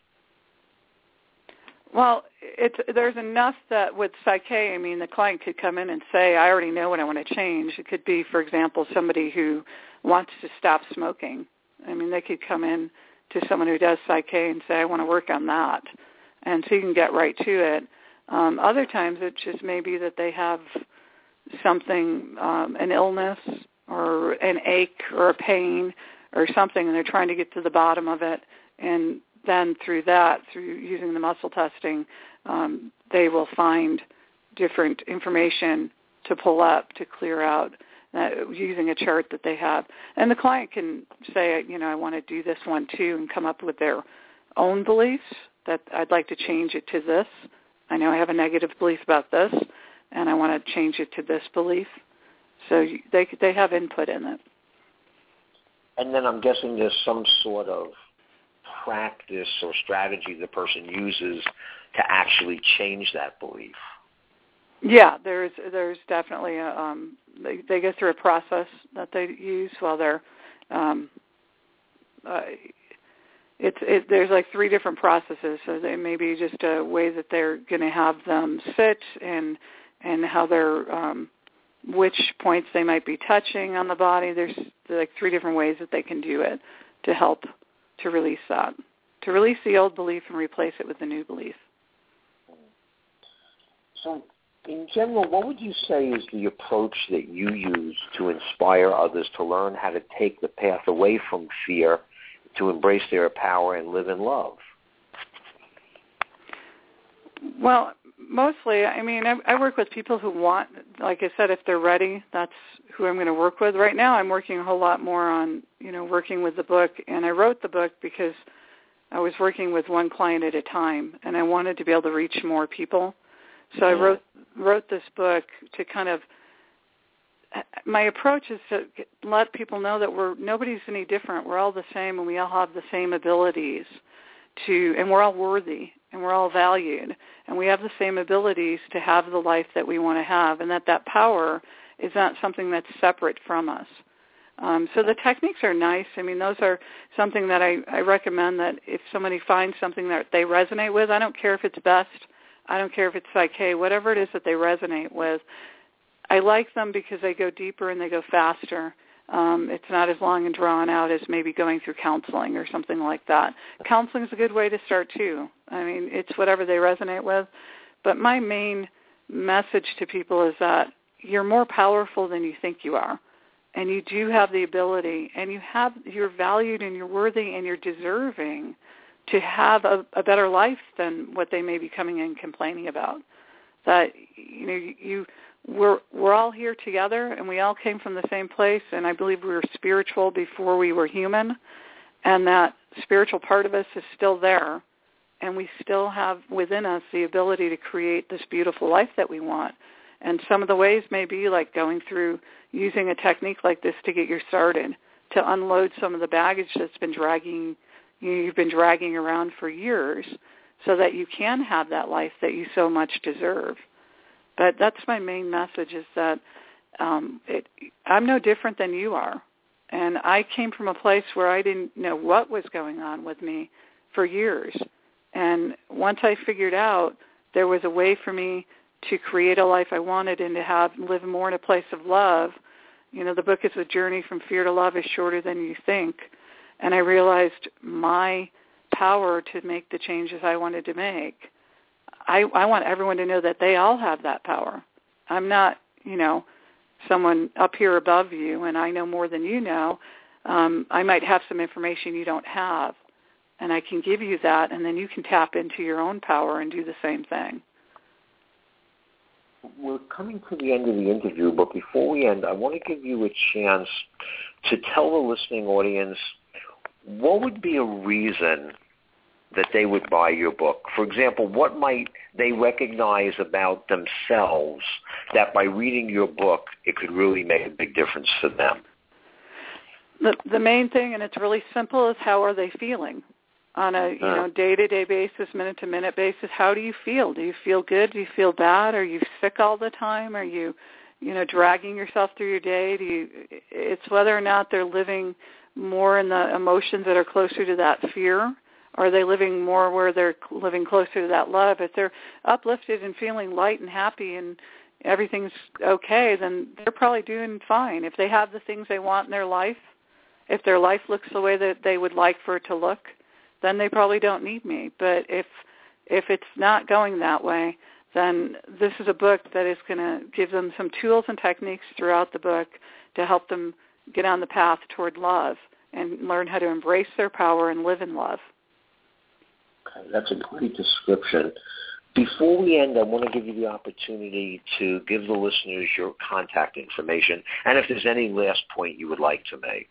Well, it's, there's enough that with Psych-K, I mean, the client could come in and say, I already know what I want to change. It could be, for example, somebody who wants to stop smoking. I mean, they could come in to someone who does Psych-K and say, I want to work on that. And so you can get right to it. Um, other times it just may be that they have something, um, an illness or an ache or a pain or something, and they're trying to get to the bottom of it. And then through that, through using the muscle testing, um, they will find different information to pull up to clear out uh, using a chart that they have. And the client can say, you know, I want to do this one too, and come up with their own beliefs that I'd like to change it to this. I know I have a negative belief about this, and I want to change it to this belief. So they they have input in it. And then I'm guessing there's some sort of practice or strategy the person uses to actually change that belief. Yeah, there's there's definitely a, um, they, they go through a process that they use while they're um, uh, it's it, there's like three different processes. So they may be just a way that they're going to have them sit and and how they're um, which points they might be touching on the body. There's like three different ways that they can do it to help to release that, to release the old belief and replace it with the new belief. So in general, what would you say is the approach that you use to inspire others to learn how to take the path away from fear, to embrace their power and live in love? Well, mostly, I mean, I, I work with people who want, like I said, if they're ready, that's who I'm going to work with. Right now I'm working a whole lot more on, you know, working with the book. And I wrote the book because I was working with one client at a time, and I wanted to be able to reach more people. So I wrote wrote this book to kind of, my approach is to let people know that we're nobody's any different. We're all the same, and we all have the same abilities to, and we're all worthy, and we're all valued, and we have the same abilities to have the life that we want to have, and that that power is not something that's separate from us. Um, so the techniques are nice. I mean, those are something that I, I recommend that if somebody finds something that they resonate with, I don't care if it's best, I don't care if it's Psych-K, whatever it is that they resonate with, I like them because they go deeper and they go faster. Um, it's not as long and drawn out as maybe going through counseling or something like that. Counseling is a good way to start, too. I mean, it's whatever they resonate with. But my main message to people is that you're more powerful than you think you are. And you do have the ability, and you have, you're valued and you're worthy and you're deserving to have a, a better life than what they may be coming in complaining about. That, you know, you, we're, we're all here together, and we all came from the same place, and I believe we were spiritual before we were human, and that spiritual part of us is still there, and we still have within us the ability to create this beautiful life that we want. And some of the ways may be like going through using a technique like this to get you started, to unload some of the baggage that's been dragging you've been dragging around for years, so that you can have that life that you so much deserve. But that's my main message, is that um, it, I'm no different than you are. And I came from a place where I didn't know what was going on with me for years. And once I figured out there was a way for me to create a life I wanted and to have live more in a place of love, you know, the book is A Journey from Fear to Love is Shorter Than You Think. And I realized my power to make the changes I wanted to make. I, I want everyone to know that they all have that power. I'm not, you know, someone up here above you, and I know more than you know. Um, I might have some information you don't have, and I can give you that, and then you can tap into your own power and do the same thing. We're coming to the end of the interview, but before we end, I want to give you a chance to tell the listening audience what would be a reason that they would buy your book. For example, what might they recognize about themselves that by reading your book, it could really make a big difference for them? The, the main thing, and it's really simple, is how are they feeling? On a you know day-to-day basis, minute-to-minute basis, how do you feel? Do you feel good? Do you feel bad? Are you sick all the time? Are you, you know, dragging yourself through your day? Do you? It's whether or not they're living more in the emotions that are closer to that fear. Or are they living more where they're living closer to that love? If they're uplifted and feeling light and happy and everything's okay, then they're probably doing fine. If they have the things they want in their life, if their life looks the way that they would like for it to look, then they probably don't need me. But if if it's not going that way, then this is a book that is going to give them some tools and techniques throughout the book to help them get on the path toward love and learn how to embrace their power and live in love. Okay, that's a great description. Before we end, I want to give you the opportunity to give the listeners your contact information, and if there's any last point you would like to make.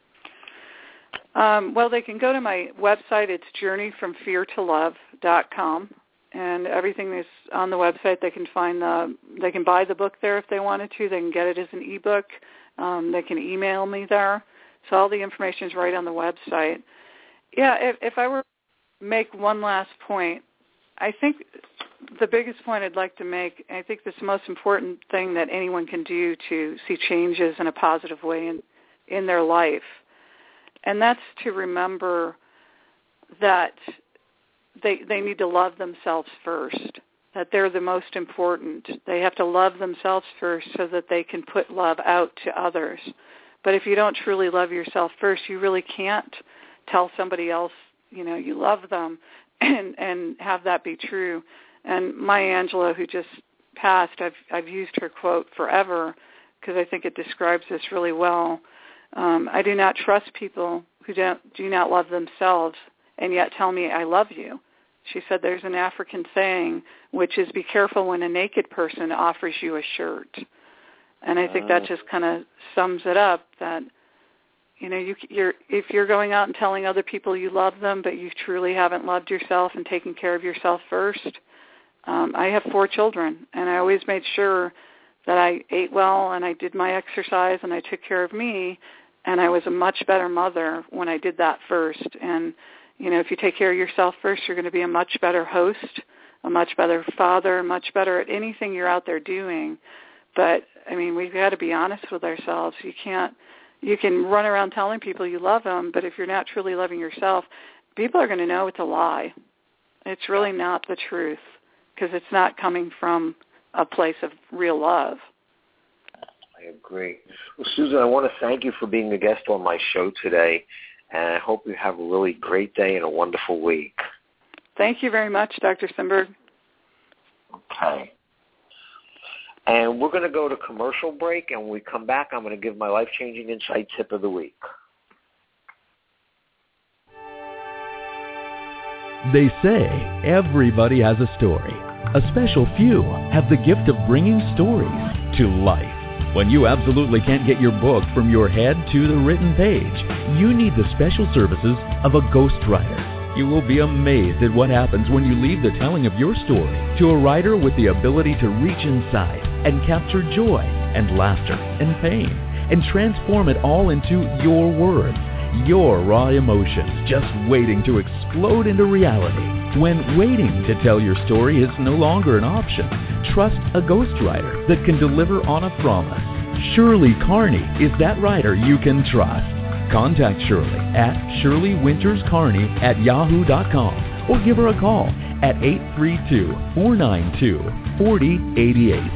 Um, well, they can go to my website. It's journey from fear to love dot com, and everything is on the website. They can find the, they can buy the book there if they wanted to. They can get it as an ebook. Um, they can email me there. So all the information is right on the website. Yeah, if, if I were to make one last point, I think the biggest point I'd like to make, I think this is the most important thing that anyone can do to see changes in a positive way in, in their life, and that's to remember that they they need to love themselves first, that they're the most important. They have to love themselves first so that they can put love out to others. But if you don't truly love yourself first, you really can't tell somebody else, you know, you love them and, and have that be true. And Maya Angelou, who just passed, I've, I've used her quote forever because I think it describes this really well. Um, I do not trust people who don't, do not love themselves and yet tell me I love you. She said there's an African saying, which is be careful when a naked person offers you a shirt. And I think that just kind of sums it up, that, you know, you, you're, if you're going out and telling other people you love them, but you truly haven't loved yourself and taken care of yourself first. Um, I have four children, and I always made sure that I ate well and I did my exercise and I took care of me, and I was a much better mother when I did that first. And, you know, if you take care of yourself first, you're going to be a much better host, a much better father, much better at anything you're out there doing. But, I mean, we've got to be honest with ourselves. You can't, you can run around telling people you love them, but if you're not truly loving yourself, people are going to know it's a lie. It's really not the truth because it's not coming from a place of real love. I agree. Well, Susan, I want to thank you for being a guest on my show today, and I hope you have a really great day and a wonderful week. Thank you very much, Doctor Simberg. Okay. And we're going to go to commercial break, and when we come back, I'm going to give my life-changing insight tip of the week. They say everybody has a story. A special few have the gift of bringing stories to life. When you absolutely can't get your book from your head to the written page, you need the special services of a ghostwriter. You will be amazed at what happens when you leave the telling of your story to a writer with the ability to reach inside and capture joy and laughter and pain and transform it all into your words, your raw emotions just waiting to explode into reality. When waiting to tell your story is no longer an option, trust a ghostwriter that can deliver on a promise. Shirley Carney is that writer you can trust. Contact Shirley at shirley winters carney at yahoo dot com or give her a call at eight three two, four nine two, four zero eight eight.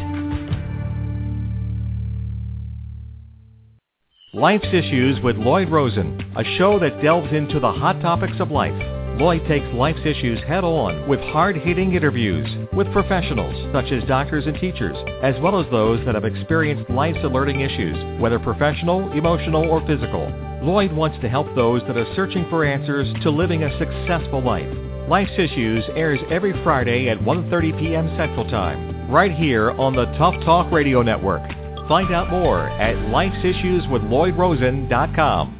Life's Issues with Lloyd Rosen, a show that delves into the hot topics of life. Lloyd takes life's issues head-on with hard-hitting interviews with professionals such as doctors and teachers, as well as those that have experienced life's alerting issues, whether professional, emotional, or physical. Lloyd wants to help those that are searching for answers to living a successful life. Life's Issues airs every Friday at one thirty p.m. Central Time, right here on the Tough Talk Radio Network. Find out more at lifes issues with lloyd rosen dot com.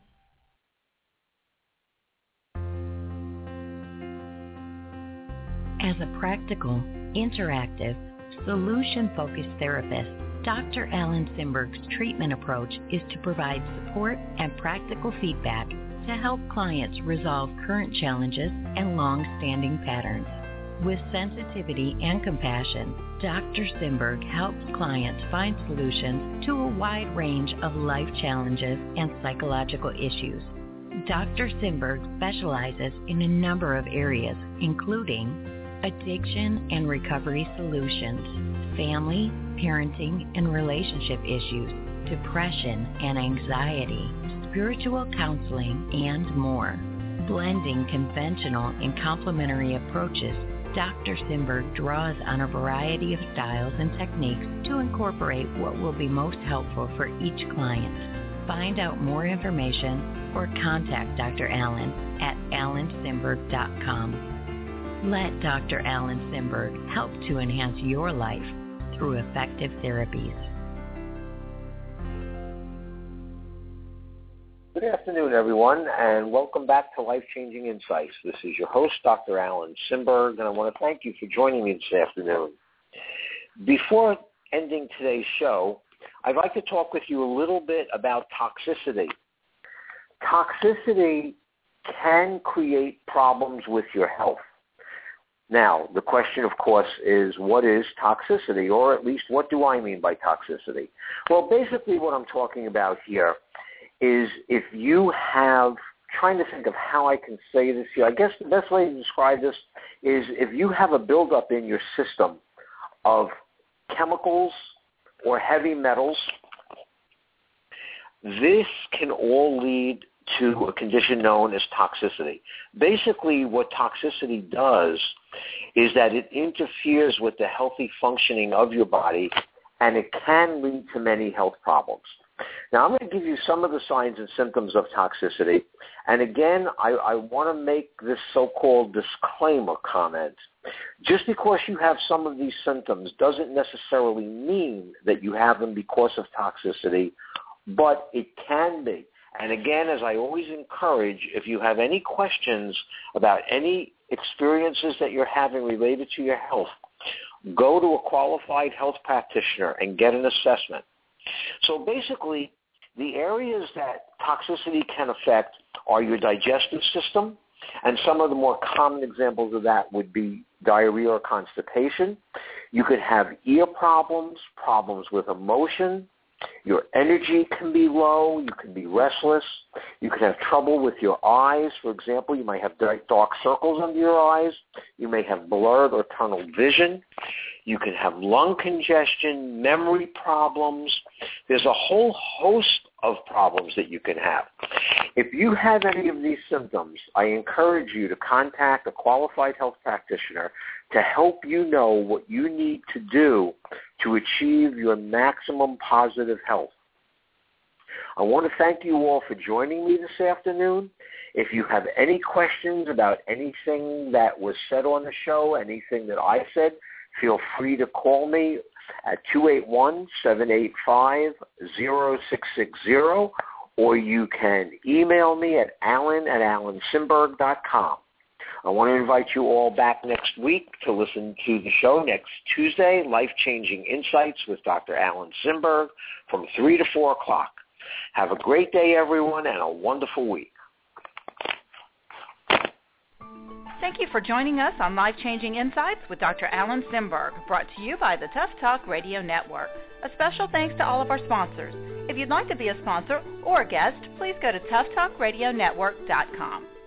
As a practical, interactive, solution-focused therapist, Doctor Alan Simberg's treatment approach is to provide support and practical feedback to help clients resolve current challenges and long-standing patterns. With sensitivity and compassion, Doctor Simberg helps clients find solutions to a wide range of life challenges and psychological issues. Doctor Simberg specializes in a number of areas, including addiction and recovery solutions, family, parenting, and relationship issues, depression and anxiety, spiritual counseling, and more. Blending conventional and complementary approaches, Doctor Simberg draws on a variety of styles and techniques to incorporate what will be most helpful for each client. Find out more information or contact Doctor Alan at alan simberg dot com. Let Doctor Alan Simberg help to enhance your life through effective therapies. Good afternoon, everyone, and welcome back to Life-Changing Insights. This is your host, Doctor Alan Simberg, and I want to thank you for joining me this afternoon. Before ending today's show, I'd like to talk with you a little bit about toxicity. Toxicity can create problems with your health. Now, the question, of course, is what is toxicity, or at least what do I mean by toxicity? Well, basically what I'm talking about here is if you have, trying to think of how I can say this here, I guess the best way to describe this is if you have a buildup in your system of chemicals or heavy metals, this can all lead to a condition known as toxicity. Basically, what toxicity does is that it interferes with the healthy functioning of your body, and it can lead to many health problems. Now, I'm going to give you some of the signs and symptoms of toxicity. And again, I, I want to make this so-called disclaimer comment. Just because you have some of these symptoms doesn't necessarily mean that you have them because of toxicity, but it can be. And again, as I always encourage, if you have any questions about any experiences that you're having related to your health, go to a qualified health practitioner and get an assessment. So basically, the areas that toxicity can affect are your digestive system, and some of the more common examples of that would be diarrhea or constipation. You could have ear problems, problems with emotion. Your energy can be low. You can be restless. You can have trouble with your eyes. For example, you might have dark circles under your eyes. You may have blurred or tunnel vision. You can have lung congestion, memory problems. There's a whole host of problems that you can have. If you have any of these symptoms, I encourage you to contact a qualified health practitioner to help you know what you need to do to achieve your maximum positive health. I want to thank you all for joining me this afternoon. If you have any questions about anything that was said on the show, anything that I said, feel free to call me at two eight one, seven eight five, zero six six zero, or you can email me at alan at alan simberg dot com. I want to invite you all back next week to listen to the show next Tuesday, Life-Changing Insights with Doctor Alan Simberg from three to four o'clock. Have a great day, everyone, and a wonderful week. Thank you for joining us on Life-Changing Insights with Doctor Alan Simberg, brought to you by the Tough Talk Radio Network. A special thanks to all of our sponsors. If you'd like to be a sponsor or a guest, please go to tough talk radio network dot com.